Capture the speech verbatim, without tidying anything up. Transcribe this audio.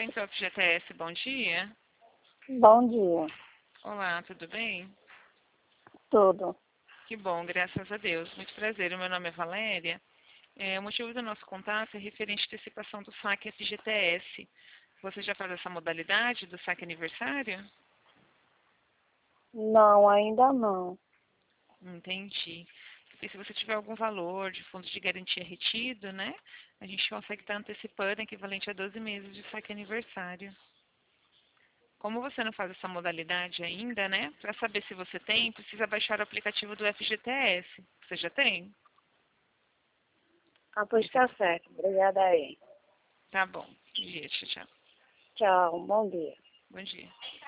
Central F G T S, bom dia. Bom dia. Olá, tudo bem? Tudo. Que bom, graças a Deus. Muito prazer, o meu nome é Valéria. É, o motivo do nosso contato é referente à antecipação do saque F G T S. Você já faz essa modalidade do saque aniversário? Não, ainda não. Entendi. Porque se você tiver algum valor de fundo de garantia retido, né? A gente consegue estar antecipando equivalente a doze meses de saque aniversário. Como você não faz essa modalidade ainda, né? Para saber se você tem, precisa baixar o aplicativo do F G T S. Você já tem? Ah, pois tá certo. Obrigada aí. Tá bom. Bom dia, tchau, tchau. Tchau, bom dia. Bom dia.